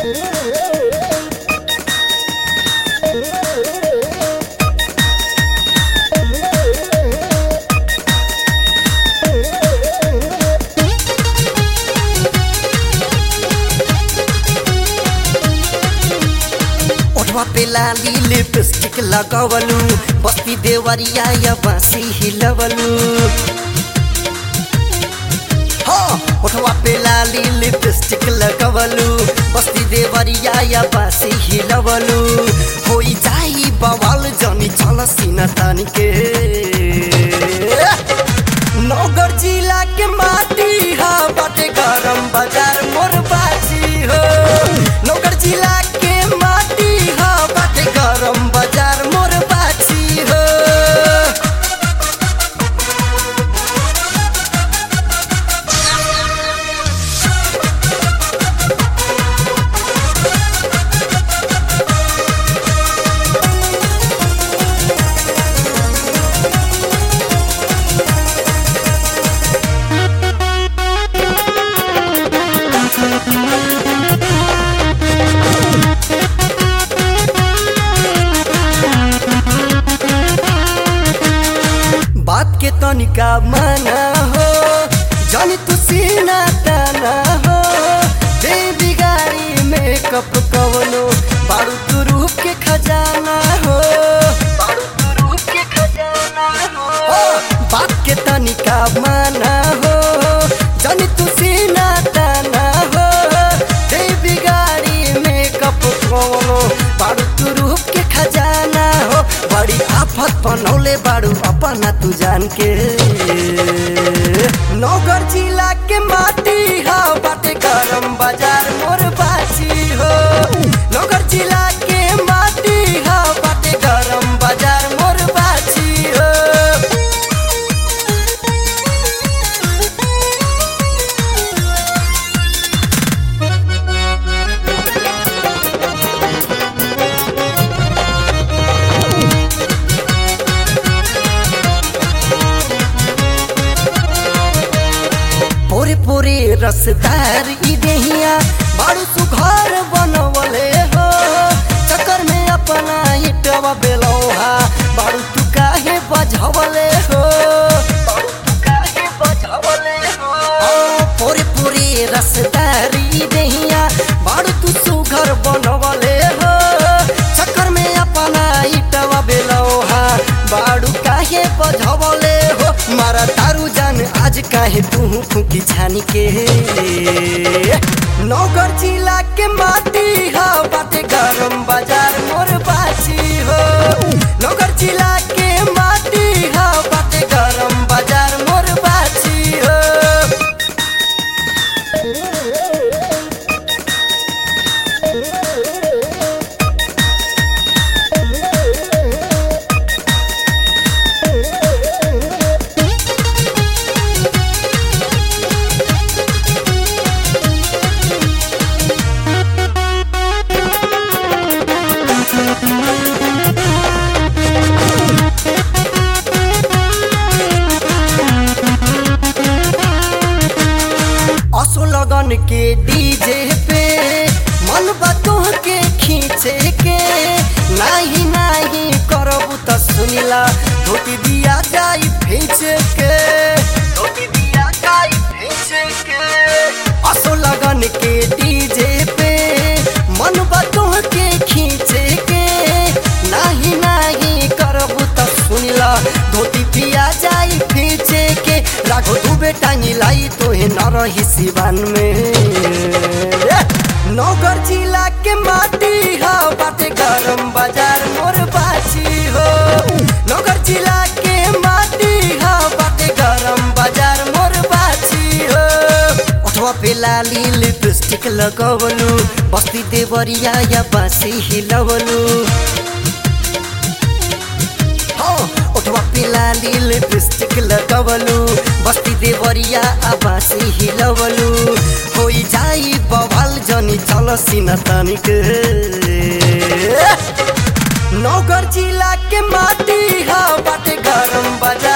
पे लाली लिपस्टिक लगावलू बस्ती देवरिया या बांसी हिलवलू ओठवा पे लाली लिपस्टिक लगावलू बस्ती देवरिया या बांसी हिलवलू होई जाई बवाल जनी चल सीना तान के नौगर जिला के माटी हा बाटे गरम बाजार मोर बाजी हो नौगर जिला के माटी हा बाटे गरम बाजार मोर बाजी हो बात के तनिका माना हो जानी तू सीना ताना हो दे बिगाड़ी मेकअप कवनो बारू तू रूप के खजाना हो बारू तू रूप के खजाना हो बात के तनिका माना हो जानी तू सीना ताना हो दे बिगाड़ी मेकअप कवनो बारू तू रूप के खजाना हो बड़ी आफत बनौले बारू अपना तू जान के नौगर जिला के माटी हा बाटे गरम बाजार मोर बाजी हो नौगर जिला के माटी हा बाटे गरम बाजार मोर बाजी हो पोरे पोरे रसदार ई देहिया बारू सुघर बनवले हो चक्कर में अपना हिटवा बेलौहा बारू तू काहे बजवले हो बारू तू काहे बजवले हो पोरे पोरे रसदार ई देहिया बारू तू सुघर बनवले हो चक्कर में अपना हिटवा बेलौहा बारू काहे बजवले हो मारा तारू जान आज काहे तू फूकी छानी के नौगर जिला के माटी हा बाटे गरम बाजार मोर बाजी हो नौगर जिला के माटी हा बाटे गरम बाजार मोर बाजी हो असो लगन के डीजे पे मन बातों के खींचे के नाही नाही करबू त सुनिला धोती दिया जाई भेज के धोती दिया जाई भेज के असो लगन के डीजे पे मन बातों के खींचे के नाही नाही करबू त सुनिला धोती दिया जाई भेज के राघो दुबे टांगी लाई तोहे न रही सिवान में नौगर जिला के माटी हा बाटे गरम बाजार मोर बाजी हो नौगर जिला के माटी हा बाटे गरम बाजार मोर बाजी हो ओठवा पे लाली लिपस्टिक लगवलू बस्ती देवरिया या बांसी हिलवलू ओठवा पे लाली लिपस्टिक लगवलू बस्ती देवरिया आबासी हिलवलू होई जाई बवाल जनी चल सीना तानिक नौगर जिला के माटी हा बाटे गरम बाजार